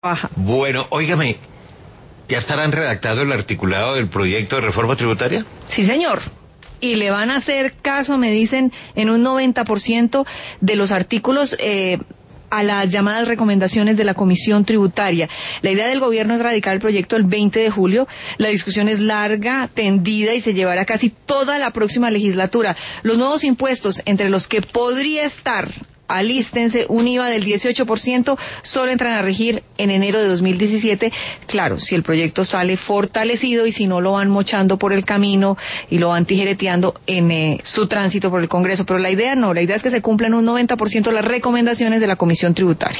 Baja. Bueno, óigame, ¿ya estarán redactado el articulado del proyecto de reforma tributaria? Sí, señor. Y le van a hacer caso, me dicen, en un 90% de los artículos a las llamadas recomendaciones de la Comisión Tributaria. La idea del gobierno es radicar el proyecto el 20 de julio. La discusión es larga, tendida y se llevará casi toda la próxima legislatura. Los nuevos impuestos, entre los que podría estar, alístense, un IVA del 18%, solo entran a regir en enero de 2017. Claro, si el proyecto sale fortalecido y si no lo van mochando por el camino y lo van tijereteando en su tránsito por el Congreso. Pero la idea no, la idea es que se cumplan un 90% las recomendaciones de la Comisión Tributaria.